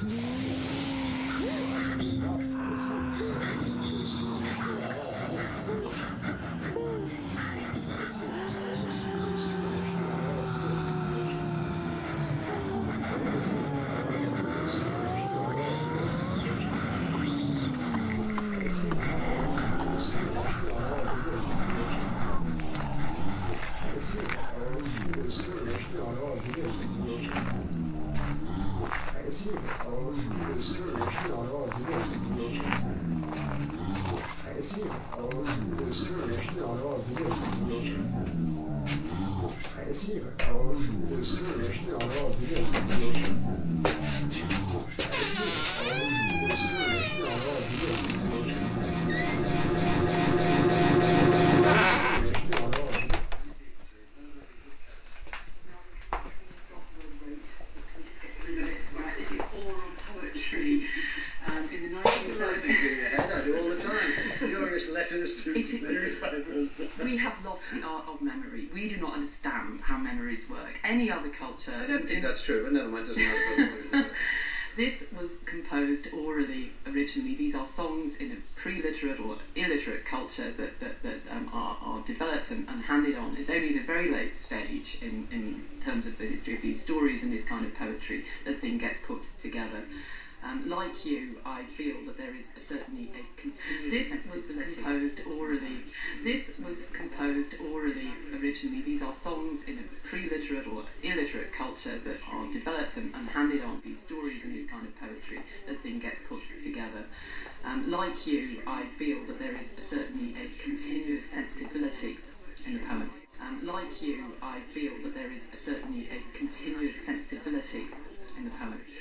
We have lost the art of memory. We do not understand how memories work. Any other culture... I don't think that's true, but never mind, doesn't matter. This was composed orally originally. These are songs in a pre-literate or illiterate culture that are developed and handed on. It's only at a very late stage in terms of the history of these stories and this kind of poetry that thing gets put together. Like you, I feel that there is certainly a continuous... This was composed orally. This was composed orally originally. These are songs in a pre-literate or illiterate culture that are developed and handed on. These stories and this kind of poetry that thing gets put together. Like you, I feel that there is certainly a continuous sensibility in the poem. Like you, I feel that there is certainly a continuous sensibility in the poem.